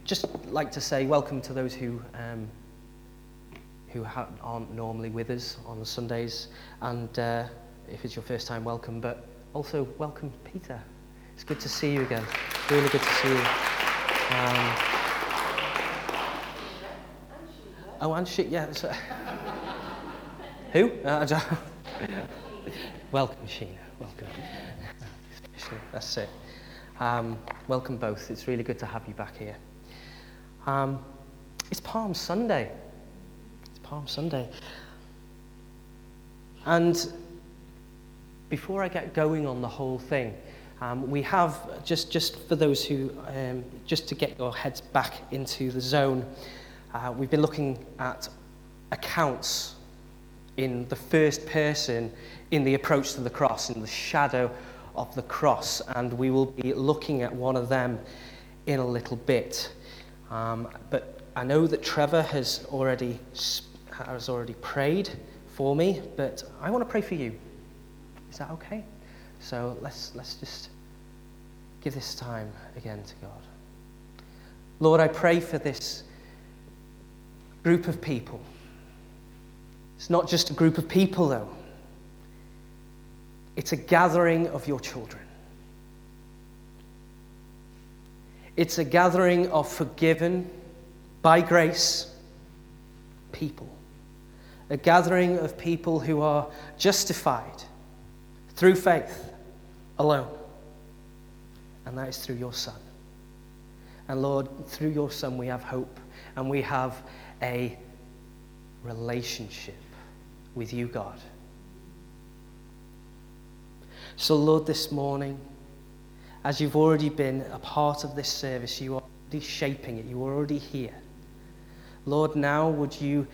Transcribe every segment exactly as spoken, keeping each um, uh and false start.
just like to say welcome to those who um, who ha- aren't normally with us on the Sundays, and uh, if it's your first time, welcome, but also welcome Peter. It's good to see you again. Really good to see you. Um, oh, and she, yeah. So, who? Uh, welcome, Sheena. Welcome. That's it. Um, welcome both. It's really good to have you back here. Um, it's Palm Sunday. It's Palm Sunday. And before I get going on the whole thing, um, we have, just, just for those who, um, just to get your heads back into the zone, uh, we've been looking at accounts in the first person in the approach to the cross, in the shadow of the cross, and we will be looking at one of them in a little bit. Um, but I know that Trevor has already has already prayed for me, but I want to pray for you. Is that okay? So let's let's just give this time again to God. Lord, I pray for this group of people. It's not just a group of people, though. It's a gathering of your children. It's a gathering of forgiven, by grace, people. A gathering of people who are justified through faith alone. And that is through your Son. And Lord, through your Son we have hope, and we have a relationship with you, God. So Lord, this morning, as you've already been a part of this service, you are already shaping it, you are already here. Lord, now would you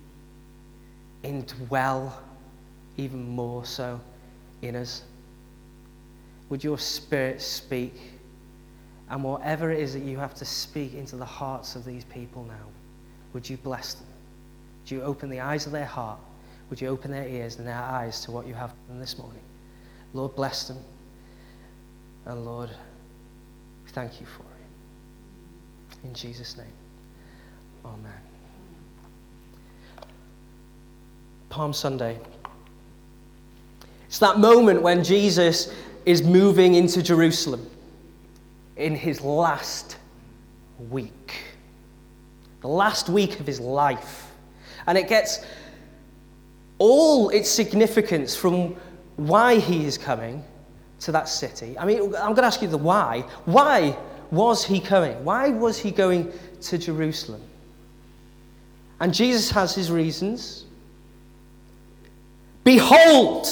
indwell even more so in us? Would your Spirit speak? And whatever it is that you have to speak into the hearts of these people now, would you bless them? Would you open the eyes of their heart? Would you open their ears and their eyes to what you have for them this morning? Lord, bless them. And Lord, we thank you for it. In Jesus' name, amen. Palm Sunday. It's that moment when Jesus is moving into Jerusalem in his last week. The last week of his life. And it gets all its significance from why he is coming to that city. I mean, I'm going to ask you the why. Why was he coming? Why was he going to Jerusalem? And Jesus has his reasons. Behold!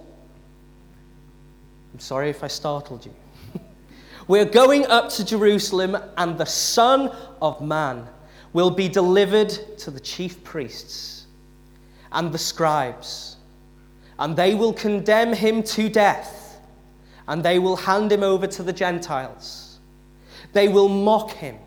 I'm sorry if I startled you. We're going up to Jerusalem, and the Son of Man will be delivered to the chief priests and the scribes. And they will condemn him to death, and they will hand him over to the Gentiles. They will mock him.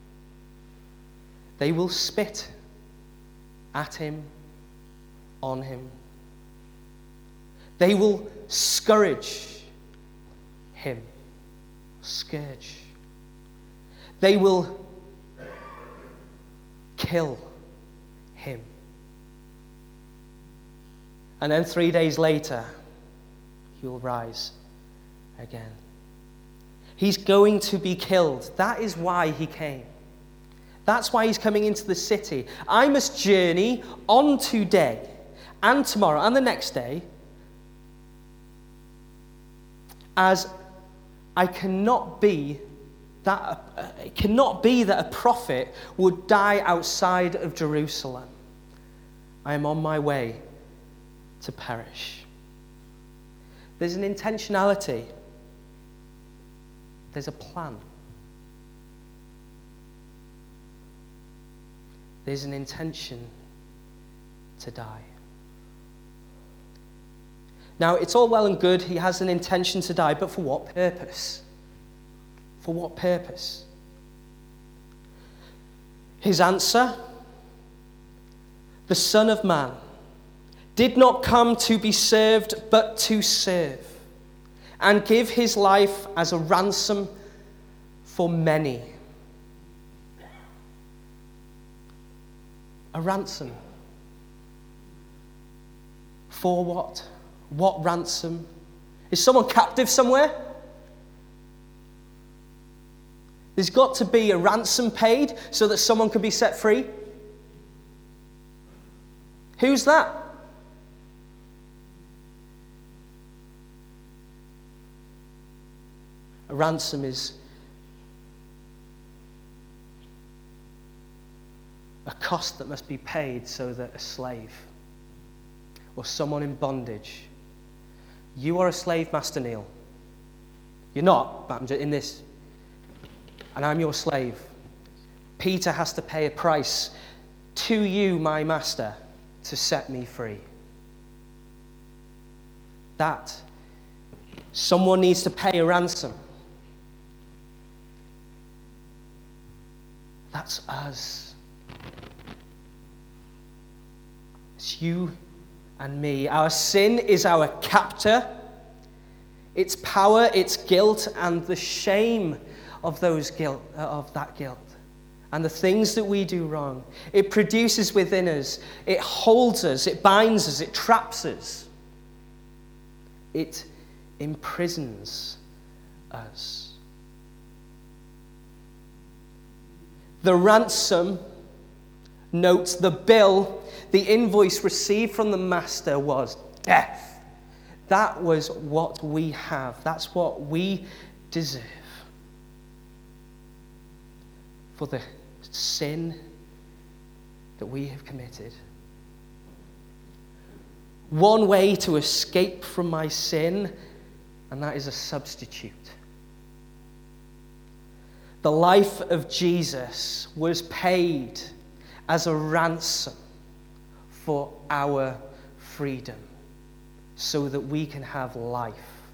They will spit at him, on him. They will scourge him, scourge. They will kill him. And then three days later, he will rise again. He's going to be killed. That is why he came. That's why he's coming into the city. I must journey on today and tomorrow and the next day, as I cannot be that uh, it cannot be that a prophet would die outside of Jerusalem. I am on my way to perish. There's an intentionality. There's a plan. There's an intention to die. Now, it's all well and good, he has an intention to die, but for what purpose? For what purpose? His answer, the Son of Man did not come to be served, but to serve, and give his life as a ransom for many. A ransom. For what? What ransom? Is someone captive somewhere? There's got to be a ransom paid so that someone can be set free. Who's that? A ransom is a cost that must be paid so that a slave or someone in bondage. You are a slave, Master Neil. You're not, but I'm just in this. And I'm your slave. Peter has to pay a price to you, my master, to set me free. That someone needs to pay a ransom. That's us. It's you and me. Our sin is our captor. Its power, its guilt, and the shame of those guilt, of that guilt, and the things that we do wrong. It produces within us. It holds us. It binds us. It traps us. It imprisons us. The ransom notes the bill, the invoice received from the master was death. That was what we have. That's what we deserve. For the sin that we have committed. One way to escape from my sin, and that is a substitute. The life of Jesus was paid as a ransom for our freedom, so that we can have life,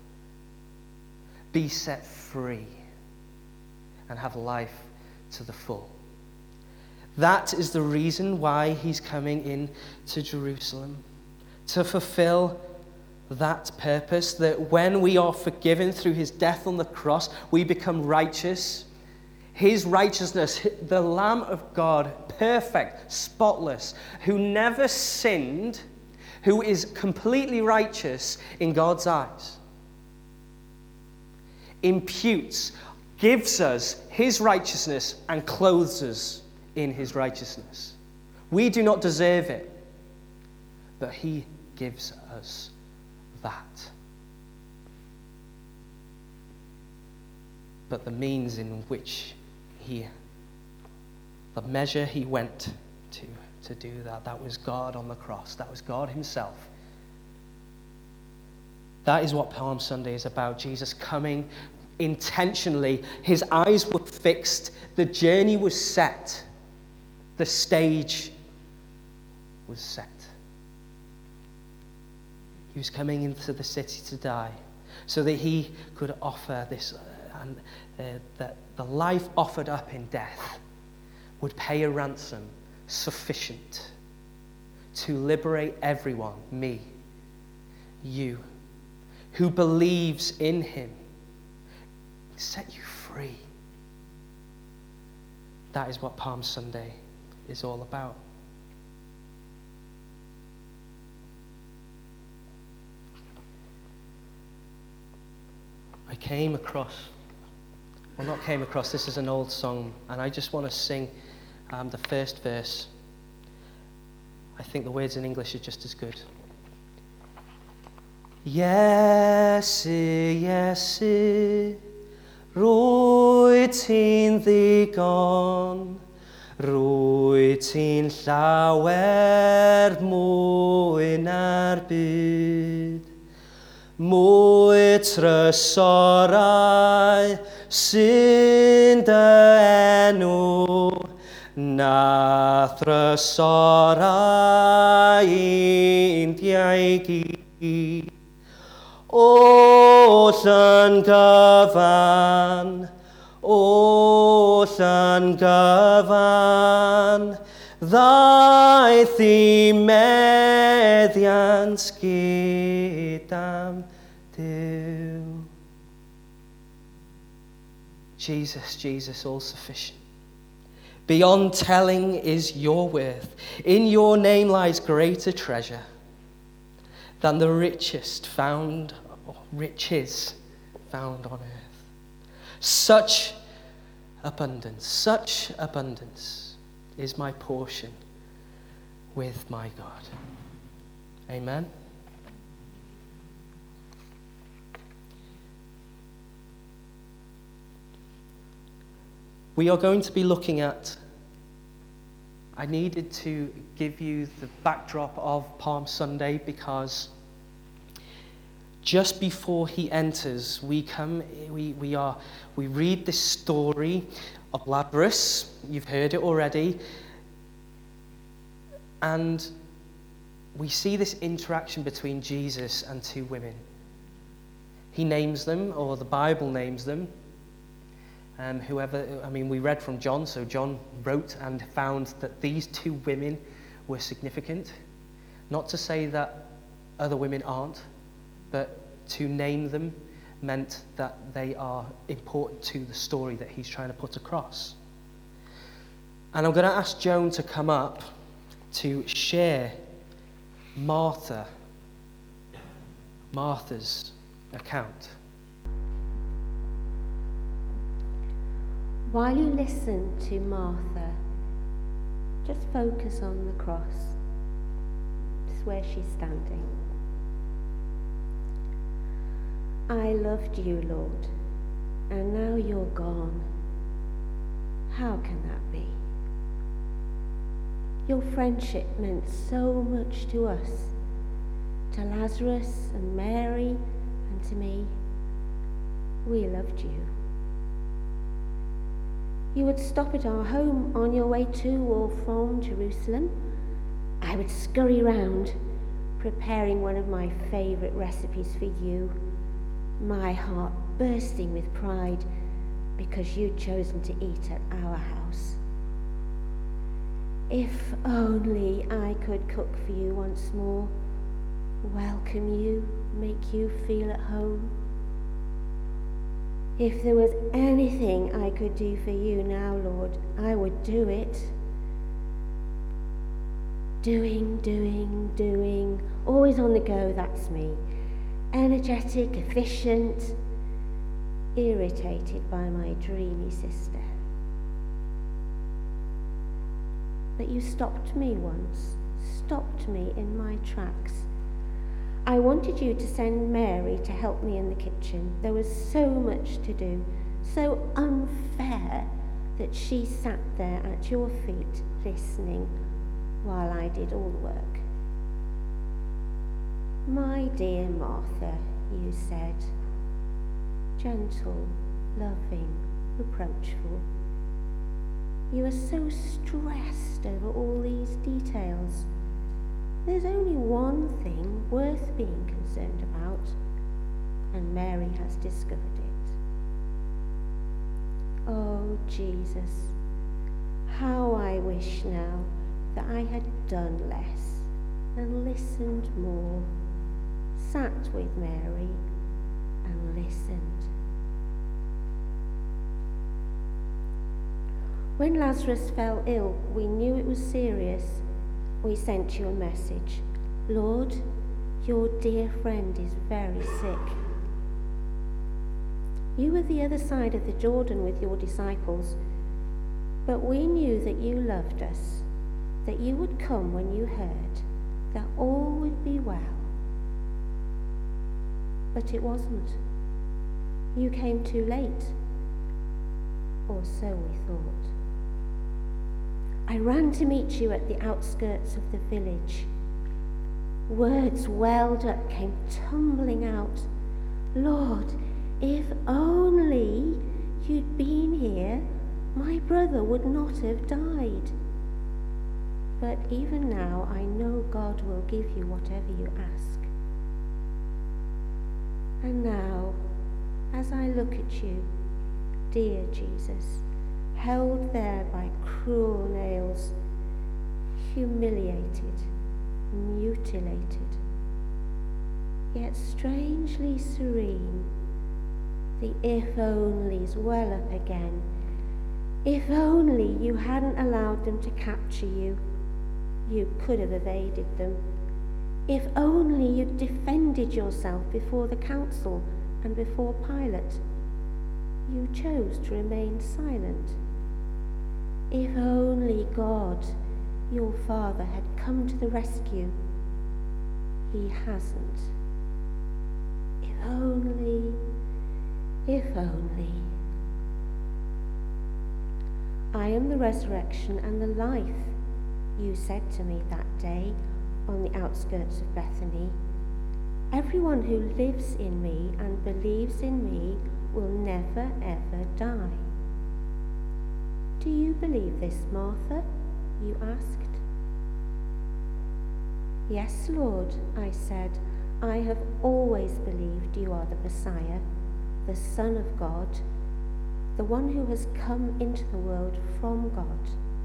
be set free, and have life to the full. That is the reason why he's coming in to Jerusalem, to fulfill that purpose, that when we are forgiven through his death on the cross, we become righteous. His righteousness, the Lamb of God, perfect, spotless, who never sinned, who is completely righteous in God's eyes, imputes, gives us his righteousness and clothes us in his righteousness. We do not deserve it, but he gives us that. But the means in which he, the measure he went to, to do that, that was God on the cross. That was God himself. That is what Palm Sunday is about. Jesus coming intentionally. His eyes were fixed. The journey was set. The stage was set. He was coming into the city to die so that he could offer this, uh, and uh, that the life offered up in death would pay a ransom sufficient to liberate everyone, me, you, who believes in him, set you free. That is what Palm Sunday is all about. I came across, well not came across, this is an old song, and I just want to sing um, the first verse. I think the words in English are just as good. Iesu, Iesu, rwy ti'n ddigon, rwy ti'n llawer mwy na'r byd. Mwy trysorau sy'n dy enw, na trysorau Indiau gyd. Oll yn gyfan, oll yn gyfan, ddaeth i meddiant gydam Duw. Jesus, Jesus, all sufficient. Beyond telling is your worth. In your name lies greater treasure than the richest found, or riches found on earth. Such abundance, such abundance is my portion with my God. Amen. We are going to be looking at, I needed to give you the backdrop of Palm Sunday because just before he enters, we come, we, we are, we read this story of Lazarus. You've heard it already. And we see this interaction between Jesus and two women. He names them, or the Bible names them. Um, whoever, I mean, we read from John, so John wrote and found that these two women were significant. Not to say that other women aren't, but to name them meant that they are important to the story that he's trying to put across. And I'm going to ask Joan to come up to share Martha, Martha's account. While you listen to Martha, just focus on the cross, just where she's standing. I loved you, Lord, and now you're gone. How can that be? Your friendship meant so much to us, to Lazarus and Mary and to me. We loved you. You would stop at our home on your way to or from Jerusalem. I would scurry round, preparing one of my favourite recipes for you, my heart bursting with pride because you'd chosen to eat at our house. If only I could cook for you once more, welcome you, make you feel at home. If there was anything I could do for you now, Lord, I would do it. Doing, doing, doing, always on the go, that's me. Energetic, efficient, irritated by my dreamy sister. But you stopped me once, stopped me in my tracks. I wanted you to send Mary to help me in the kitchen. There was so much to do, so unfair that she sat there at your feet listening while I did all the work. My dear Martha, you said, gentle, loving, reproachful. You are so stressed over all these details. There's only one thing worth being concerned about, and Mary has discovered it. Oh, Jesus, how I wish now that I had done less and listened more, sat with Mary and listened. When Lazarus fell ill, we knew it was serious. We sent you a message. Lord, your dear friend is very sick. You were the other side of the Jordan with your disciples, but we knew that you loved us, that you would come when you heard, that all would be well. But it wasn't. You came too late, or so we thought. I ran to meet you at the outskirts of the village. Words welled up, came tumbling out. Lord, if only you'd been here, my brother would not have died. But even now, I know God will give you whatever you ask. And now, as I look at you, dear Jesus, held there by cruel nails, humiliated, mutilated, yet strangely serene, the if-onlys well up again. If only you hadn't allowed them to capture you, you could have evaded them. If only you'd defended yourself before the council and before Pilate, you chose to remain silent. If only God, your Father, had come to the rescue, he hasn't. If only, if only. I am the resurrection and the life, you said to me that day on the outskirts of Bethany. Everyone who lives in me and believes in me will never ever die. Do you believe this, Martha? You asked. Yes, Lord, I said. I have always believed you are the Messiah, the Son of God, the one who has come into the world from God.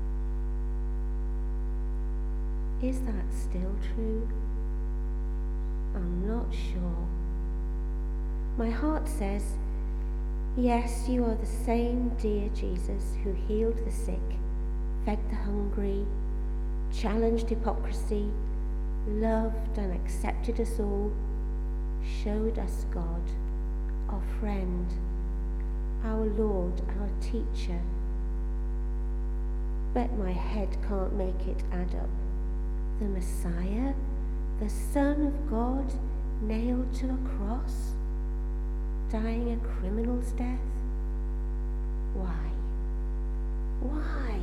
Is that still true? I'm not sure. My heart says, yes, you are the same dear Jesus who healed the sick, fed the hungry, challenged hypocrisy, loved and accepted us all, showed us God, our friend, our Lord, our teacher. But my head can't make it add up. The Messiah, the Son of God, nailed to a cross, dying a criminal's death? Why? Why?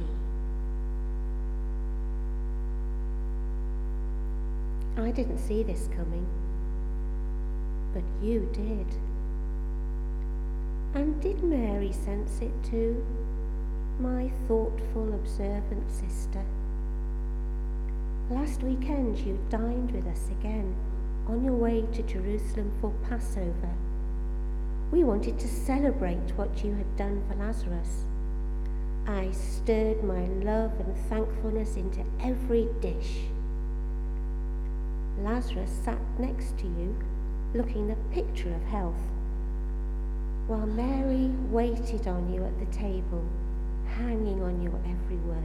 I didn't see this coming, but you did. And did Mary sense it too, my thoughtful, observant sister? Last weekend you dined with us again on your way to Jerusalem for Passover. We wanted to celebrate what you had done for Lazarus. I stirred my love and thankfulness into every dish. Lazarus sat next to you, looking the picture of health, while Mary waited on you at the table, hanging on your every word.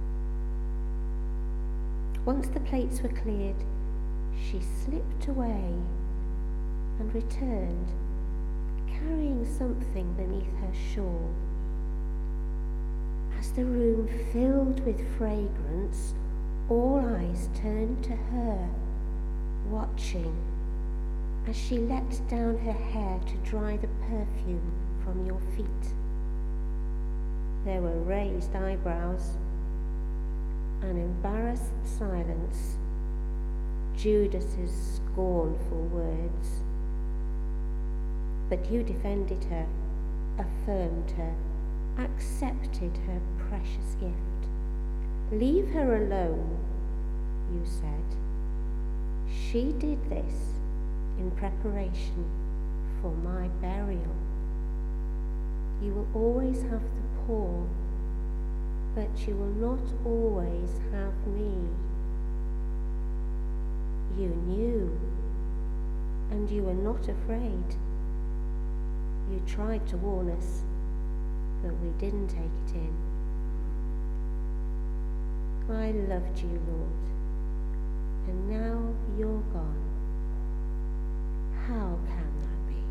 Once the plates were cleared, she slipped away and returned, carrying something beneath her shawl. As the room filled with fragrance, all eyes turned to her, watching as she let down her hair to dry the perfume from your feet. There were raised eyebrows, an embarrassed silence, Judas's scornful words. But you defended her, affirmed her, accepted her precious gift. Leave her alone, you said. She did this in preparation for my burial. You will always have the poor, but you will not always have me. You knew, and you were not afraid. You tried to warn us, but we didn't take it in. I loved you, Lord, and now you're gone. How can that be?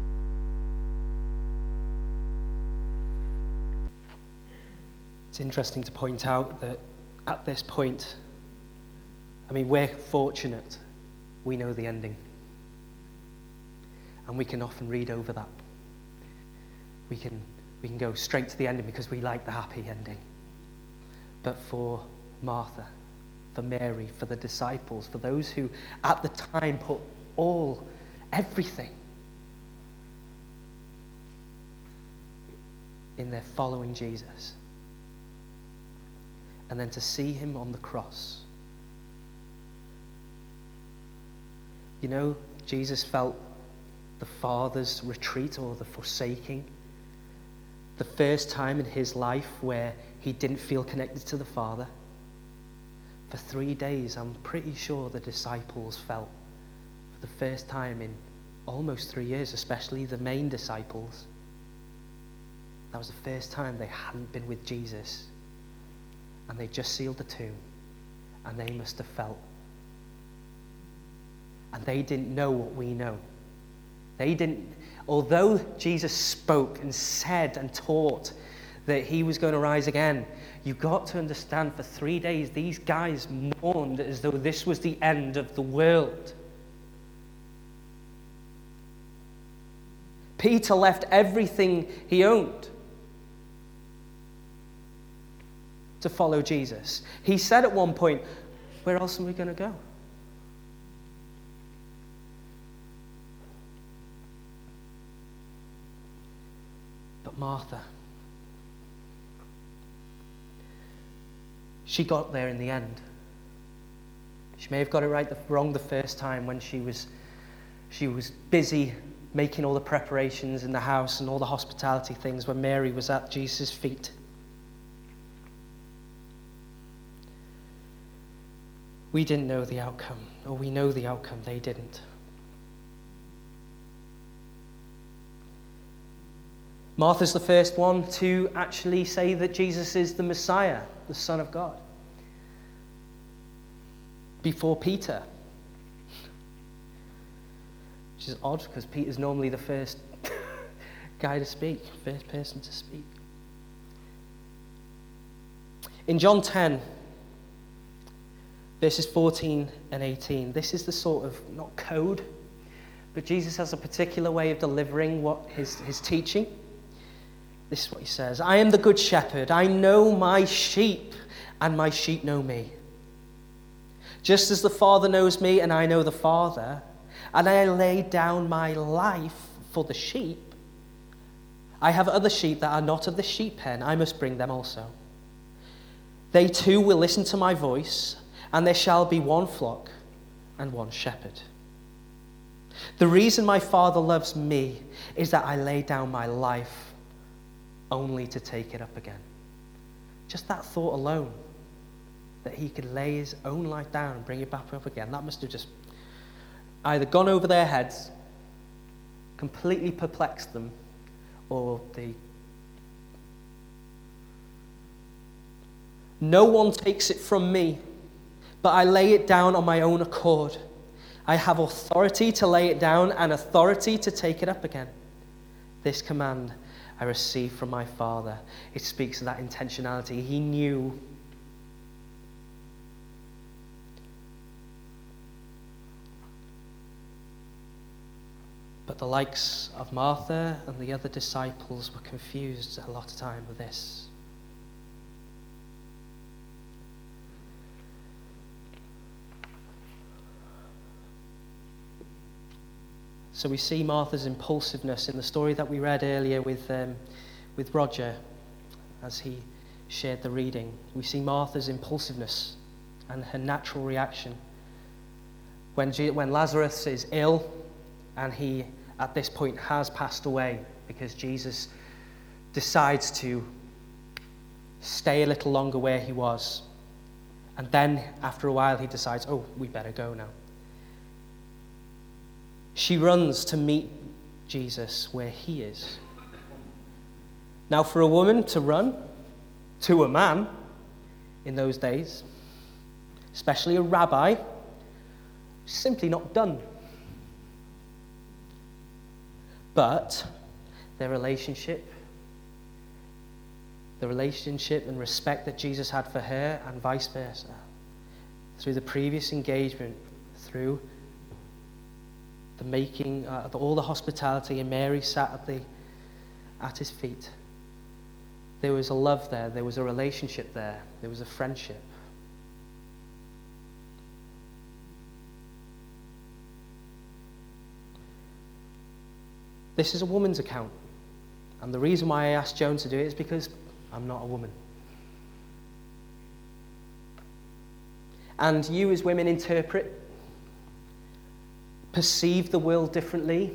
It's interesting to point out that at this point, I mean, we're fortunate. We know the ending. And we can often read over that. We can, we can go straight to the ending because we like the happy ending. But for Martha, for Mary, for the disciples, for those who at the time put all, everything in their following Jesus, and then to see him on the cross. You know, Jesus felt the Father's retreat or the forsaking. The first time in his life where he didn't feel connected to the Father. For three days, I'm pretty sure the disciples felt, for the first time in almost three years, especially the main disciples, That was the first time they hadn't been with Jesus. And they just sealed the tomb. And they must have felt. And they didn't know what we know. They didn't, although Jesus spoke and said and taught that he was going to rise again, you've got to understand, for three days, these guys mourned as though this was the end of the world. Peter left everything he owned to follow Jesus. He said at one point, where else are we going to go? But Martha, she got there in the end. She may have got it right the, wrong the first time when she was she was busy making all the preparations in the house and all the hospitality things when Mary was at Jesus' feet. We didn't know the outcome, or we know the outcome, they didn't. Martha's the first one to actually say that Jesus is the Messiah, the Son of God, before Peter. Which is odd, because Peter's normally the first guy to speak, first person to speak. In John ten, verses fourteen and eighteen, this is the sort of, not code, but Jesus has a particular way of delivering what his, his teaching. This is what he says: I am the good shepherd. I know my sheep, and my sheep know me. Just as the Father knows me, and I know the Father, and I lay down my life for the sheep. I have other sheep that are not of the sheep pen. I must bring them also. They too will listen to my voice, and there shall be one flock and one shepherd. The reason my Father loves me is that I lay down my life only to take it up again. Just that thought alone, that he could lay his own life down and bring it back up again, that must have just either gone over their heads, completely perplexed them, or they... No one takes it from me, but I lay it down on my own accord. I have authority to lay it down and authority to take it up again. This command I received from my Father. It speaks of that intentionality. He knew. But the likes of Martha and the other disciples were confused a lot of time with this. So we see Martha's impulsiveness in the story that we read earlier with um, with Roger as he shared the reading. We see Martha's impulsiveness and her natural reaction. When, G- when Lazarus is ill and he, at this point, has passed away because Jesus decides to stay a little longer where he was. And then, after a while, he decides, oh, we better go now. She runs to meet Jesus where he is. Now, for a woman to run to a man in those days, especially a rabbi, simply not done. But their relationship, the relationship and respect that Jesus had for her, and vice versa, through the previous engagement, through the making, uh, all the hospitality, and Mary sat at the at his feet. There was a love there. There was a relationship there. There was a friendship. This is a woman's account. And the reason why I asked Joan to do it is because I'm not a woman. And you as women interpret, perceive the world differently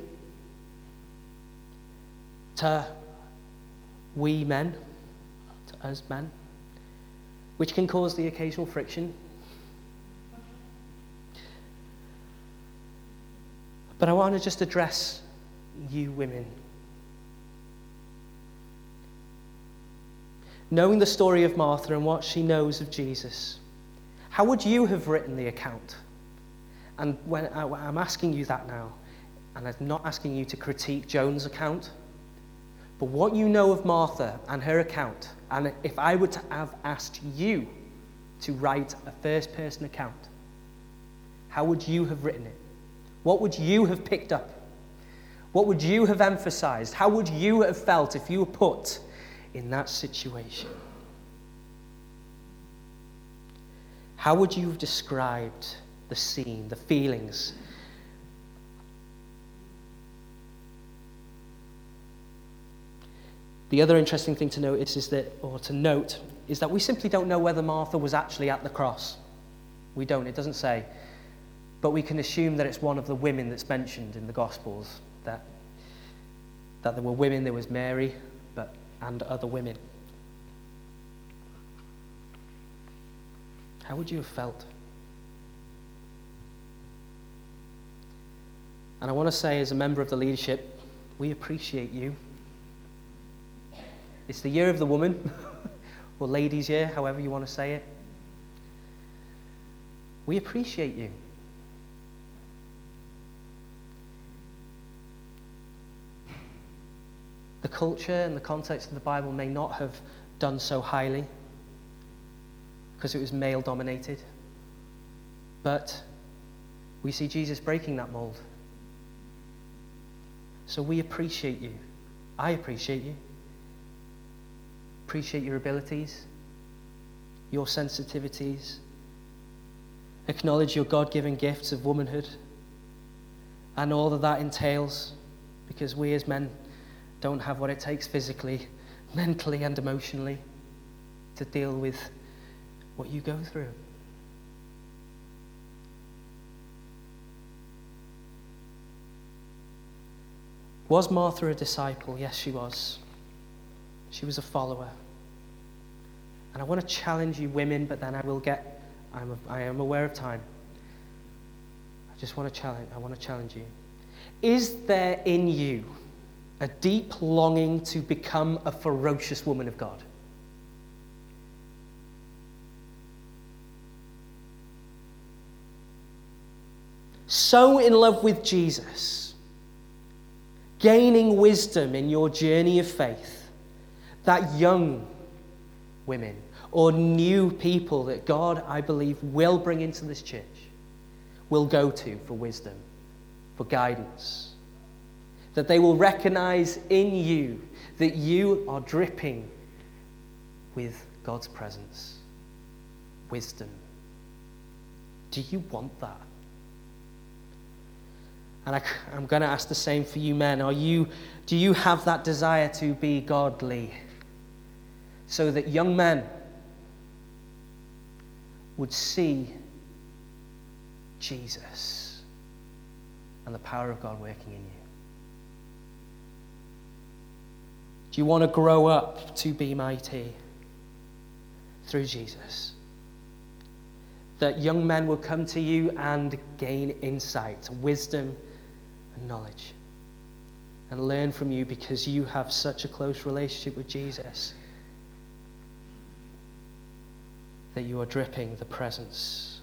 to we men, to us men, which can cause the occasional friction. But I want to just address you women. knowing the story of Martha and what she knows of Jesus, how would you have written the account? And when I, I'm asking you that now, and I'm not asking you to critique Joan's account, but what you know of Martha and her account, and if I were to have asked you to write a first-person account, how would you have written it? What would you have picked up? What would you have emphasized? How would you have felt if you were put in that situation? How would you have described the scene, the feelings? The other interesting thing to notice is that, or to note, is that we simply don't know whether Martha was actually at the cross. We don't, it doesn't say. But we can assume that it's one of the women that's mentioned in the Gospels, that, that there were women, there was Mary, but and other women. How would you have felt? And I want to say, as a member of the leadership, we appreciate you. It's the year of the woman, or ladies' year, however you want to say it. We appreciate you. The culture and the context of the Bible may not have done so highly because it was male-dominated. But we see Jesus breaking that mold. So we appreciate you. I appreciate you. Appreciate your abilities, your sensitivities. Acknowledge your God-given gifts of womanhood and all that that entails, because we as men don't have what it takes physically, mentally, and emotionally to deal with what you go through. Was Martha a disciple? Yes, she was. She was a follower. And I want to challenge you women, but then I will get, I'm a, I am aware of time. I just want to challenge, I want to challenge you. Is there in you a deep longing to become a ferocious woman of God? So in love with Jesus, gaining wisdom in your journey of faith, that young women or new people that God, I believe, will bring into this church, will go to for wisdom, for guidance. That they will recognize in you that you are dripping with God's presence, wisdom. Do you want that? And I, I'm going to ask the same for you men. Are you, do you have that desire to be godly? So that young men would see Jesus and the power of God working in you. Do you want to grow up to be mighty through Jesus? That young men will come to you and gain insight, wisdom, and knowledge, and learn from you because you have such a close relationship with Jesus that you are dripping the presence.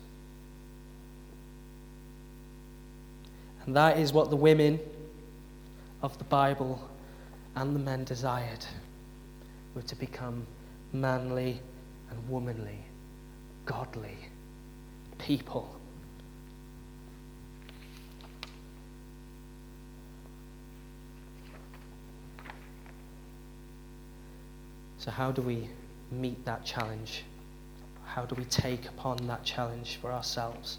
And that is what the women of the Bible and the men desired, were to become manly and womanly, godly people. So how do we meet that challenge? How do we take upon that challenge for ourselves?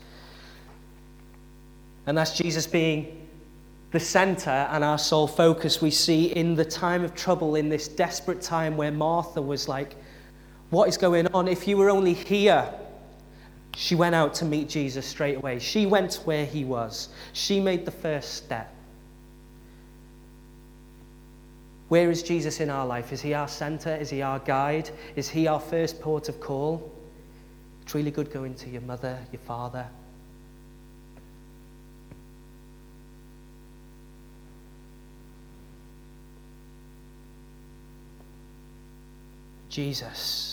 And that's Jesus being the center and our sole focus. We see in the time of trouble, in this desperate time where Martha was like, what is going on? If you were only here. She went out to meet Jesus straight away. She went where he was. She made the first step. Where is Jesus in our life? Is he our center? Is he our guide? Is he our first port of call? It's really good going to your mother, your father. Jesus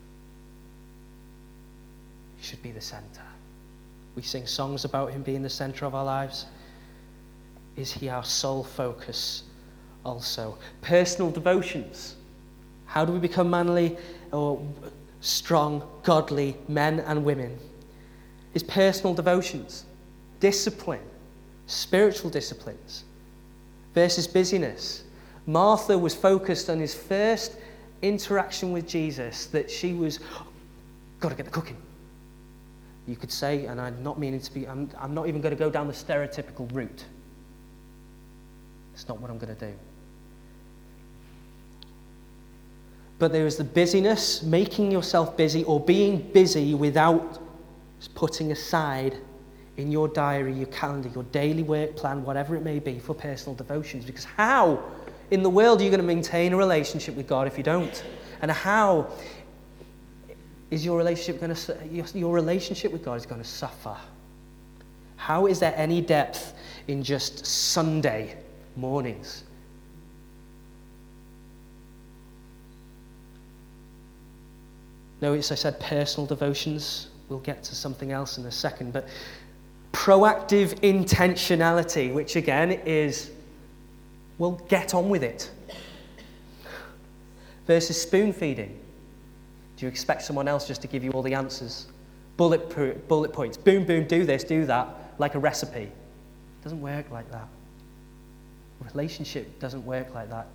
should be the center. We sing songs about him being the center of our lives. Is he our sole focus also? Personal devotions. How do we become manly or strong, godly men and women? Is personal devotions, discipline, spiritual disciplines versus busyness. Martha was focused on his first interaction with Jesus, that she was, oh, got to get the cooking. You could say, and I'm not meaning to be, I'm, I'm not even going to go down the stereotypical route. It's not what I'm going to do. But there is the busyness, making yourself busy, or being busy without putting aside in your diary, your calendar, your daily work plan, whatever it may be, for personal devotions. Because how in the world are you going to maintain a relationship with God if you don't? And how is your relationship going to, your, your relationship with God is going to suffer? How is there any depth in just Sunday mornings? Notice I said personal devotions. We'll get to something else in a second. But proactive intentionality, which again is, well, get on with it. Versus spoon feeding. Do you expect someone else just to give you all the answers? Bullet, bullet points. Boom, boom, do this, do that, like a recipe. It doesn't work like that. A relationship doesn't work like that.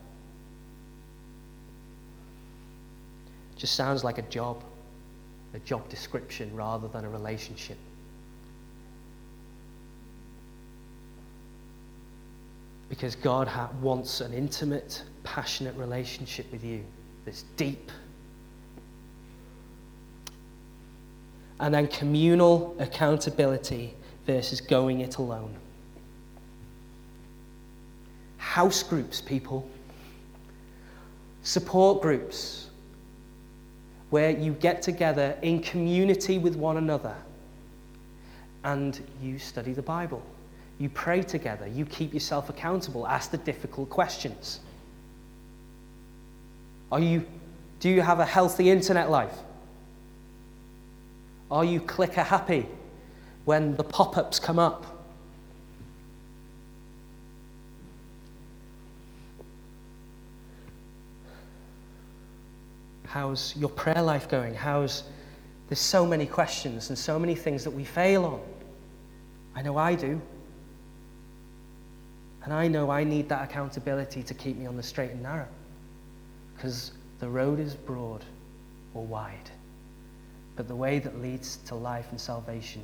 It just sounds like a job, a job description rather than a relationship. Because God ha- wants an intimate, passionate relationship with you that's deep. And then communal accountability versus going it alone. House groups, people. Support groups, where you get together in community with one another and you study the Bible. You pray together. You keep yourself accountable. Ask the difficult questions. Are you, do you have a healthy internet life? Are you clicker happy when the pop-ups come up? How's your prayer life going? How's, there's so many questions and so many things that we fail on. I know I do. And I know I need that accountability to keep me on the straight and narrow. Because the road is broad or wide. But the way that leads to life and salvation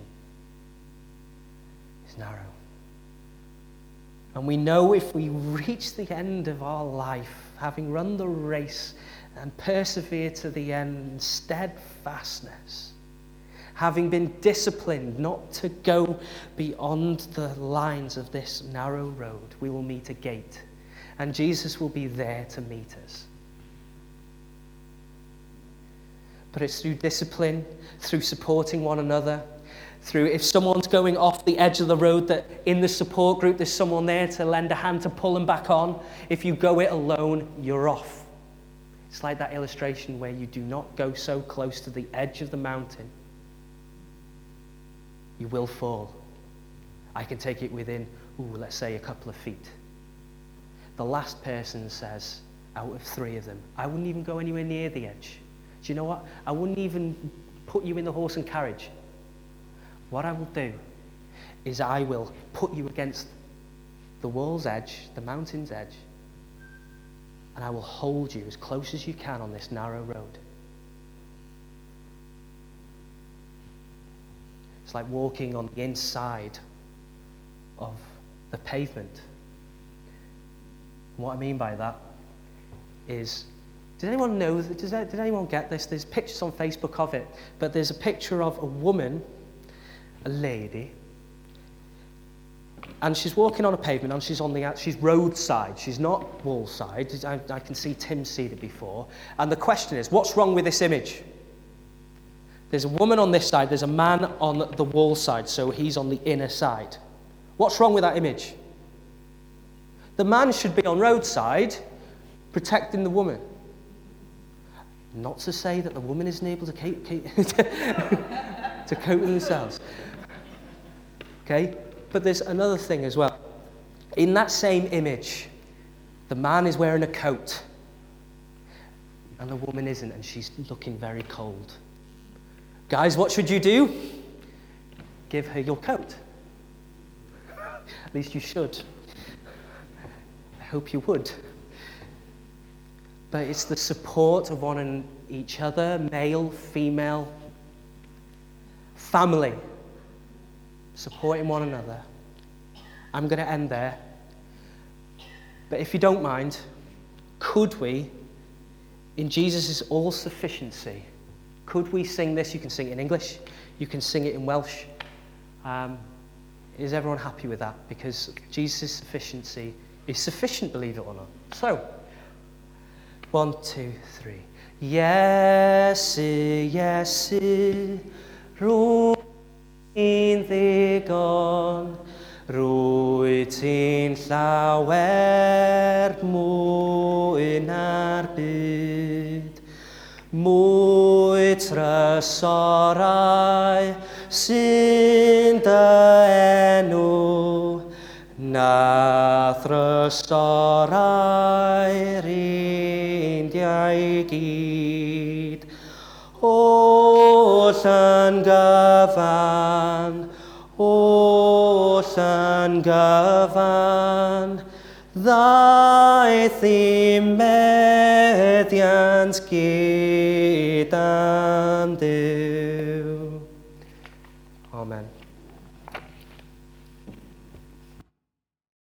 is narrow. And we know if we reach the end of our life, having run the race and persevere to the end in steadfastness, having been disciplined not to go beyond the lines of this narrow road, we will meet a gate. And Jesus will be there to meet us. But it's through discipline, through supporting one another, through if someone's going off the edge of the road, that in the support group there's someone there to lend a hand to pull them back on. If you go it alone, you're off. It's like that illustration where you do not go so close to the edge of the mountain. You will fall. I can take it within, ooh, let's say a couple of feet. The last person says, out of three of them, I wouldn't even go anywhere near the edge. Do you know what? I wouldn't even put you in the horse and carriage. What I will do is I will put you against the wall's edge, the mountain's edge, and I will hold you as close as you can on this narrow road. It's like walking on the inside of the pavement. And what I mean by that is, did anyone know, does that, did anyone get this? There's pictures on Facebook of it, but there's a picture of a woman, a lady, and she's walking on a pavement, and she's on the, she's roadside, she's not wall side. I, I can see Tim's seen it before. And the question is, what's wrong with this image? There's a woman on this side, there's a man on the wall side, so he's on the inner side. What's wrong with that image? The man should be on roadside, protecting the woman. Not to say that the woman isn't able to cope, to cope with themselves. Okay? But there's another thing as well. In that same image, the man is wearing a coat, and the woman isn't, and she's looking very cold. Guys, what should you do? Give her your coat. At least you should. I hope you would. But it's the support of one and each other, male, female, family, supporting one another. I'm going to end there. But if you don't mind, could we, in Jesus' all-sufficiency, could we sing this? You can sing it in English. You can sing it in Welsh. Um, is everyone happy with that? Because Jesus' sufficiency is sufficient, believe it or not. So, one, two, three. Iesu, Iesu, rwy'n ddigon, rwy ti'n llawer mwy na'r byd, mwy trysorau sy'n dy enw, na thrysorau'r indiau i gyd. O llan gyfan, o llan gyfan, ddaeth i meddiant gyda'n Dduw.